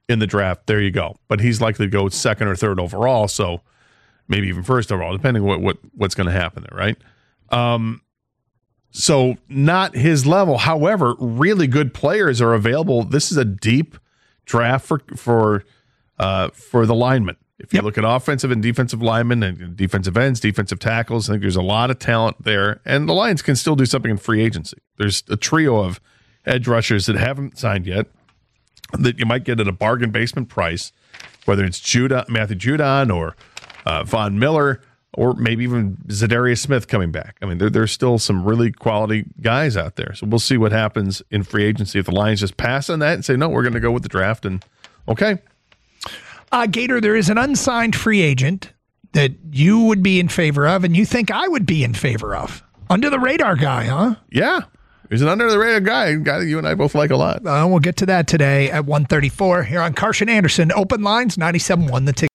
in the draft, there you go. But he's likely to go second or third overall, so maybe even first overall, depending on what, what what's going to happen there, right? Um, so not his level. However, really good players are available. This is a deep draft for for uh, for the linemen. If you yep. look at offensive and defensive linemen and defensive ends, defensive tackles, I think there's a lot of talent there. And the Lions can still do something in free agency. There's a trio of edge rushers that haven't signed yet that you might get at a bargain basement price, whether it's Judon, Matthew Judon or uh, Von Miller or maybe even Zadarius Smith coming back. I mean, there, there's still some really quality guys out there. So we'll see what happens in free agency if the Lions just pass on that and say, no, we're going to go with the draft. And okay.
Uh, Gator, there is an unsigned free agent that you would be in favor of and you think I would be in favor of. Under the radar guy, huh?
Yeah. He's an under the radar guy, a guy that you and I both like a lot.
Uh, we'll get to that today at one thirty-four here on Carson Anderson. Open lines, ninety-seven point one The Ticket.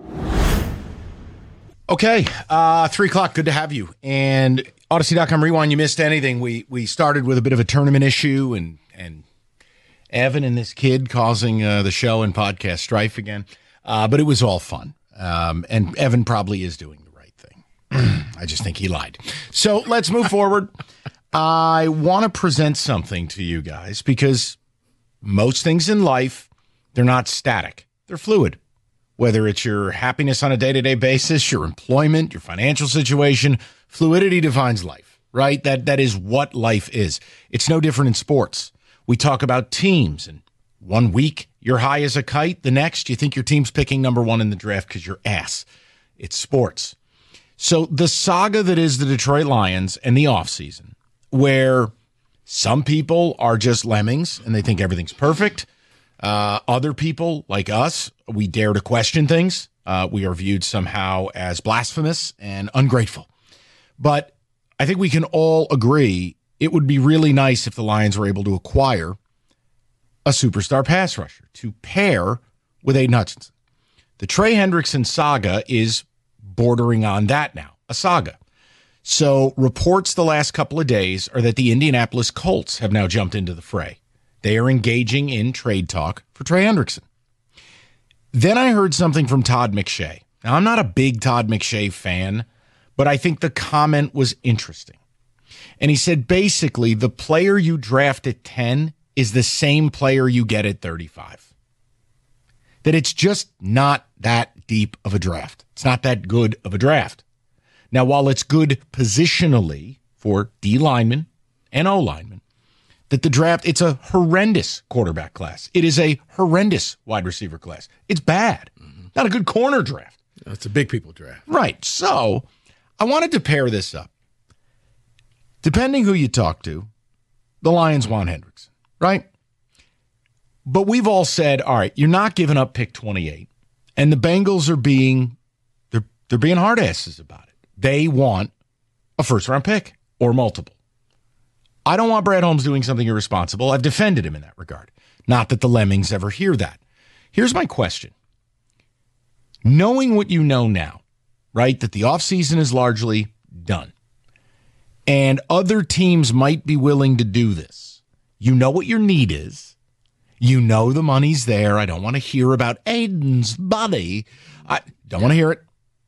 Okay, uh, three o'clock. Good to have you. And Odyssey dot com Rewind, you missed anything. We we started with a bit of a tournament issue and, and Evan and this kid causing uh, the show and podcast strife again. Uh, but it was all fun. Um, and Evan probably is doing the right thing. I just think he lied. So let's move forward. I want to present something to you guys because most things in life, they're not static. They're fluid. Whether it's your happiness on a day-to-day basis, your employment, your financial situation, fluidity defines life, right? That that is what life is. It's no different in sports. We talk about teams, and one week you're high as a kite. The next, you think your team's picking number one in the draft because you're ass. It's sports. So the saga that is the Detroit Lions and the offseason, where some people are just lemmings and they think everything's perfect. Uh, other people, like us, we dare to question things. Uh, we are viewed somehow as blasphemous and ungrateful. But I think we can all agree it would be really nice if the Lions were able to acquire a superstar pass rusher to pair with Aiden Hutchinson. The Trey Hendrickson saga is bordering on that now, a saga. So reports the last couple of days are that the Indianapolis Colts have now jumped into the fray. They are engaging in trade talk for Trey Hendrickson. Then I heard something from Todd McShay. Now, I'm not a big Todd McShay fan, but I think the comment was interesting. And he said, basically, the player you draft at ten is the same player you get at thirty-five. That it's just not that deep of a draft. It's not that good of a draft. Now, while it's good positionally for D linemen and O linemen, that the draft, it's a horrendous quarterback class. It is a horrendous wide receiver class. It's bad. Mm-hmm. Not a good corner draft.
It's a big people draft.
Right. So I wanted to pair this up. Depending who you talk to, the Lions want Hendrickson, right? But we've all said, all right, you're not giving up pick twenty-eight. And the Bengals are being, they're, they're being hard asses about it. They want a first-round pick or multiple. I don't want Brad Holmes doing something irresponsible. I've defended him in that regard. Not that the Lemmings ever hear that. Here's my question. Knowing what you know now, right, that the offseason is largely done, and other teams might be willing to do this, you know what your need is. You know the money's there. I don't want to hear about Aiden's body. I don't want to hear it.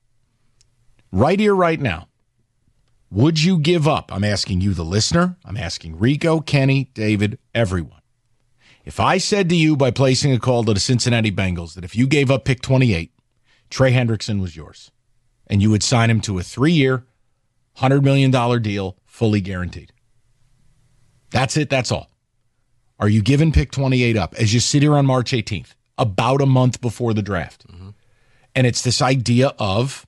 Right here, right now. Would you give up? I'm asking you, the listener. I'm asking Rico, Kenny, David, everyone. If I said to you by placing a call to the Cincinnati Bengals that if you gave up pick twenty-eight, Trey Hendrickson was yours, and you would sign him to a three-year, one hundred million dollars deal, fully guaranteed. That's it. That's all. Are you giving pick twenty-eight up as you sit here on March eighteenth, about a month before the draft? Mm-hmm. And it's this idea of,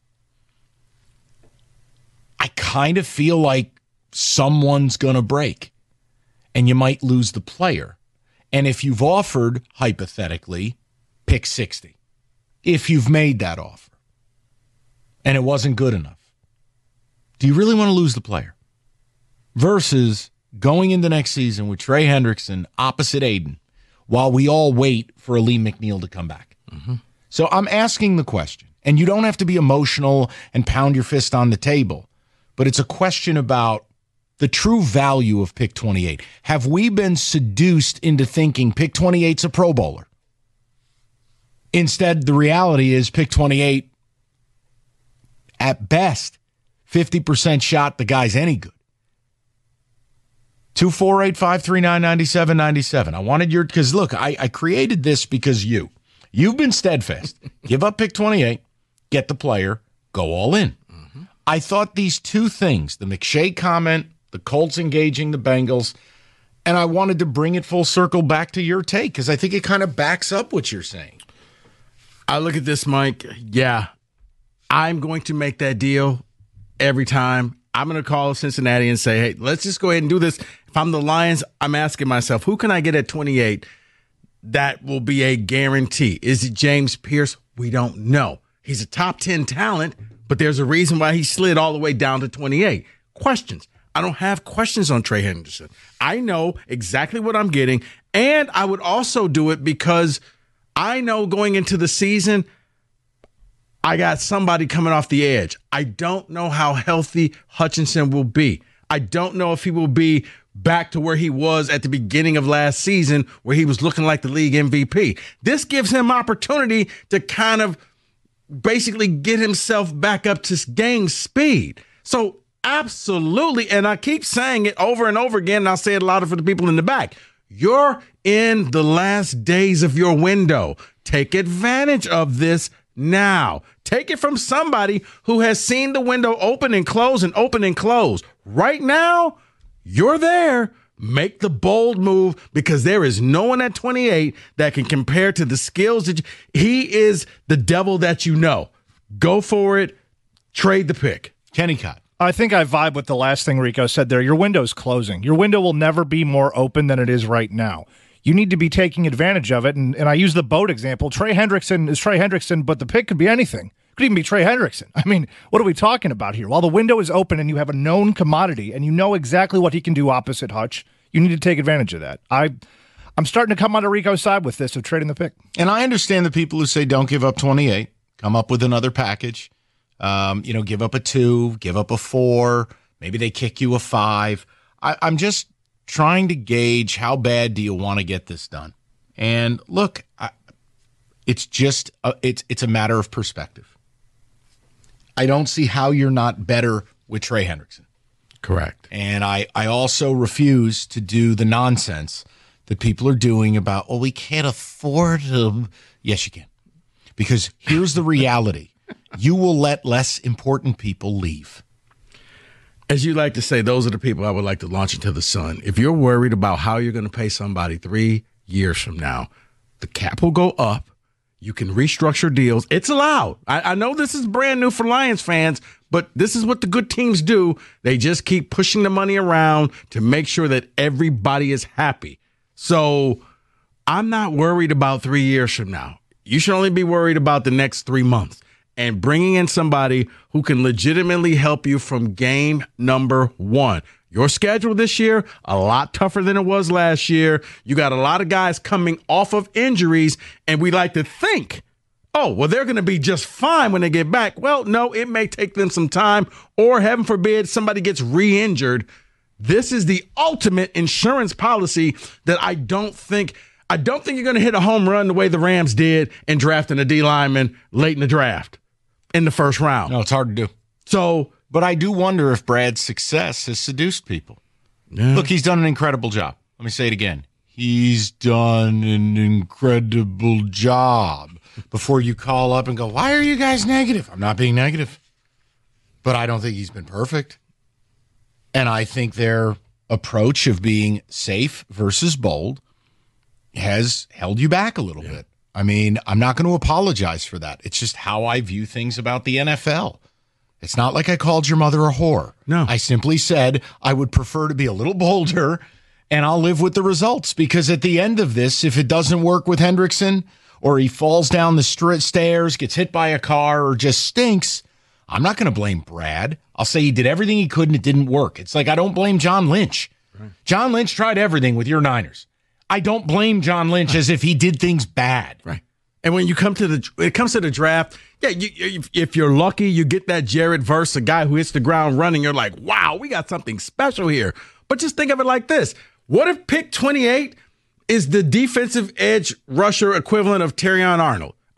I kind of feel like someone's going to break and you might lose the player. And if you've offered, hypothetically, pick sixty, if you've made that offer and it wasn't good enough, do you really want to lose the player? Versus going into next season with Trey Hendrickson opposite Aiden while we all wait for Aleem McNeil to come back. Mm-hmm. So I'm asking the question, and you don't have to be emotional and pound your fist on the table, but it's a question about the true value of pick twenty-eight. Have we been seduced into thinking pick twenty-eight's a Pro Bowler? Instead, the reality is pick twenty-eight, at best, fifty percent shot the guy's any good. two four eight, five three nine, nine seven nine seven. I wanted your, because look, I, I created this because you. You've been steadfast. Give up pick twenty-eight, get the player, go all in. Mm-hmm. I thought these two things, the McShay comment, the Colts engaging the Bengals, and I wanted to bring it full circle back to your take because I think it kind of backs up what you're saying.
I look at this, Mike. Yeah, I'm going to make that deal every time. I'm going to call Cincinnati and say, hey, let's just go ahead and do this. If I'm the Lions, I'm asking myself, who can I get at twenty-eight that will be a guarantee? Is it James Pierce? We don't know. He's a top ten talent, but there's a reason why he slid all the way down to twenty-eight. Questions. I don't have questions on Trey Henderson. I know exactly what I'm getting, and I would also do it because I know going into the season, I got somebody coming off the edge. I don't know how healthy Hutchinson will be. I don't know if he will be back to where he was at the beginning of last season, where he was looking like the league M V P. This gives him opportunity to kind of basically get himself back up to game speed. So absolutely, and I keep saying it over and over again, and I'll say it louder for the people in the back. You're in the last days of your window. Take advantage of this now. Take it from somebody who has seen the window open and close and open and close. Right now, you're there. Make the bold move because there is no one at twenty-eight that can compare to the skills that you, he is the devil that you know. Go for it. Trade the pick.
Kenny Cott.
I think I vibe with the last thing Rico said there. Your window's closing. Your window will never be more open than it is right now. You need to be taking advantage of it. And, and I use the boat example. Trey Hendrickson is Trey Hendrickson, but the pick could be anything. It could even be Trey Hendrickson. I mean, what are we talking about here? While the window is open and you have a known commodity and you know exactly what he can do opposite Hutch, you need to take advantage of that. I, I'm starting to come on to Rico's side with this of trading the pick.
And I understand the people who say don't give up twenty-eight, come up with another package. Um, you know, give up a two, give up a four. Maybe they kick you a five. I, I'm just trying to gauge how bad do you want to get this done. And look, I, it's just a, it's it's a matter of perspective. I don't see how you're not better with Trey Hendrickson.
Correct.
And I, I also refuse to do the nonsense that people are doing about, well, we can't afford him. Yes, you can. Because here's the reality. You will let less important people leave.
As you like to say, those are the people I would like to launch into the sun. If you're worried about how you're going to pay somebody three years from now, the cap will go up. You can restructure deals. It's allowed. I, I know this is brand new for Lions fans, but this is what the good teams do. They just keep pushing the money around to make sure that everybody is happy. So I'm not worried about three years from now. You should only be worried about the next three months. And bringing in somebody who can legitimately help you from game number one. Your schedule this year, a lot tougher than it was last year. You got a lot of guys coming off of injuries, and we like to think, oh, well, they're going to be just fine when they get back. Well, no, it may take them some time, or heaven forbid, somebody gets re-injured. This is the ultimate insurance policy that I don't think I don't think you're going to hit a home run the way the Rams did in drafting a D lineman late in the draft. In the first round.
No, it's hard to do.
So,
but I do wonder if Brad's success has seduced people. Yeah. Look, he's done an incredible job. Let me say it again. He's done an incredible job. Before you call up and go, why are you guys negative? I'm not being negative. But I don't think he's been perfect. And I think their approach of being safe versus bold has held you back a little yeah. bit. I mean, I'm not going to apologize for that. It's just how I view things about the N F L. It's not like I called your mother a whore.
No.
I simply said I would prefer to be a little bolder, and I'll live with the results. Because at the end of this, if it doesn't work with Hendrickson, or he falls down the stairs, gets hit by a car, or just stinks, I'm not going to blame Brad. I'll say he did everything he could and it didn't work. It's like I don't blame John Lynch. Right. John Lynch tried everything with your Niners. I don't blame John Lynch as if he did things bad.
Right. And when you come to the, when it comes to the draft, yeah, you, if you're lucky, you get that Jared Verse, a guy who hits the ground running. You're like, wow, we got something special here. But just think of it like this. What if pick twenty-eight is the defensive edge rusher equivalent of Terrion Arnold?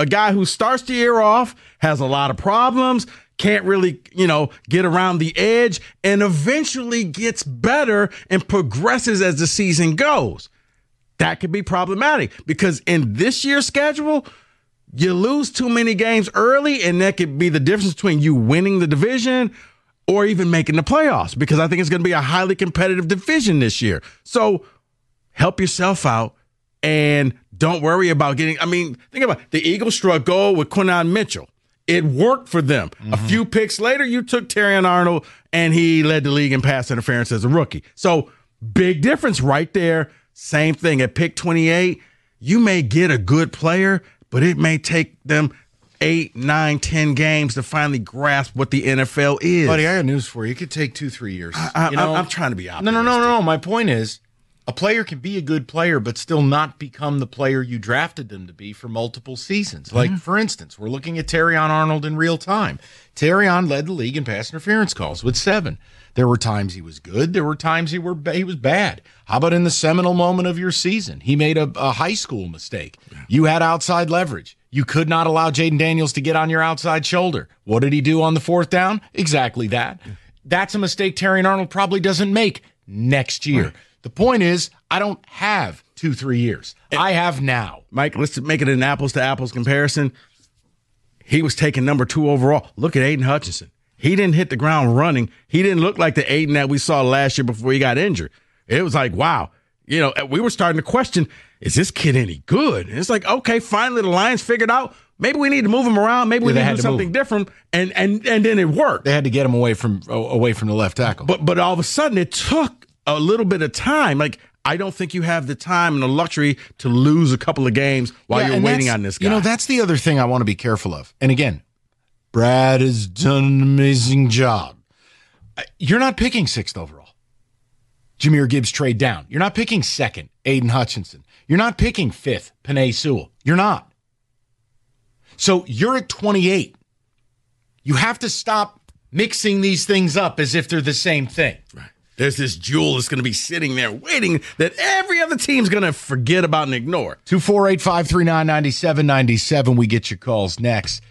a guy who starts the year off, has a lot of problems, can't really, you know, get around the edge, and eventually gets better and progresses as the season goes. That could be problematic because in this year's schedule, you lose too many games early, and that could be the difference between you winning the division or even making the playoffs, because I think it's going to be a highly competitive division this year. So help yourself out and don't worry about getting – I mean, think about it. The Eagles struck gold with Quinyon Mitchell. It worked for them. Mm-hmm. A few picks later, you took Terrion Arnold, and he led the league in pass interference as a rookie. So big difference right there. Same thing. At pick twenty-eight, you may get a good player, but it may take them eight, nine, ten games to finally grasp what the N F L is.
Buddy, I got news for you. It could take two, three years.
I, I,
you know?
I'm trying to be optimistic.
No, no, no, no, no. My point is, a player can be a good player, but still not become the player you drafted them to be for multiple seasons. Like, mm-hmm. for instance, we're looking at Terrion Arnold in real time. Terrion led the league in pass interference calls with seven. There were times he was good. There were times he were he was bad. How about in the seminal moment of your season? He made a, a high school mistake. You had outside leverage. You could not allow Jaden Daniels to get on your outside shoulder. What did he do on the fourth down? Exactly that. That's a mistake Terrion Arnold probably doesn't make next year. Right. The point is, I don't have two, three years. And I have now.
Mike, let's make it an apples-to-apples comparison. He was taken number two overall. Look at Aiden Hutchinson. He didn't hit the ground running. He didn't look like the Aiden that we saw last year before he got injured. It was like, wow. You know, we were starting to question, is this kid any good? And it's like, okay, finally the Lions figured out maybe we need to move him around. Maybe we yeah, need to do something move. different. And and and then it worked.
They had to get him away from away from the left tackle.
But but all of a sudden it took a little bit of time. Like, I don't think you have the time and the luxury to lose a couple of games while yeah, you're waiting on this guy.
You know, that's the other thing I want to be careful of. And again, Brad has done an amazing job. You're not picking sixth overall. Jahmyr Gibbs trade down. You're not picking second, Aiden Hutchinson. You're not picking fifth, Penei Sewell. You're not. So you're at twenty-eight. You have to stop mixing these things up as if they're the same thing.
Right. There's this jewel that's going to be sitting there waiting that every other team's going to forget about and ignore.
two four eight, five three nine, nine seven nine seven. We get your calls next.